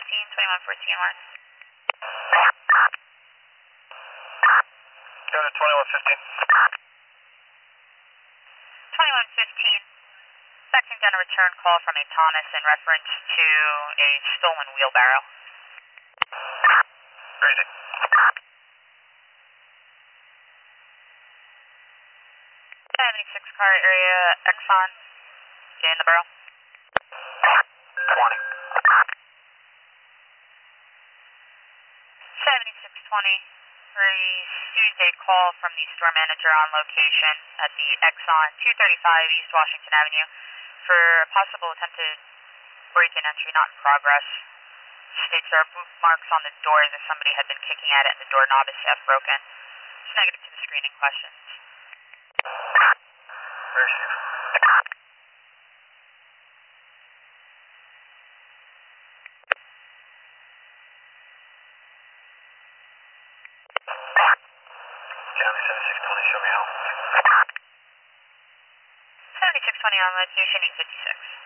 2114 Mark. Go to 2115. 2115. Expecting down a return call from a Thomas in reference to a stolen wheelbarrow. Crazy. 76 car area, Exxon. Get in the barrel. 20. 7620. Received a call from the store manager on location at the Exxon 235 East Washington Avenue for a possible attempted break-in entry not in progress. States there are boot marks on the door as if somebody had been kicking at it and the doorknob is half broken. It's negative to the screening questions. Receive. County 7620, show me how. 7620 on location, 856.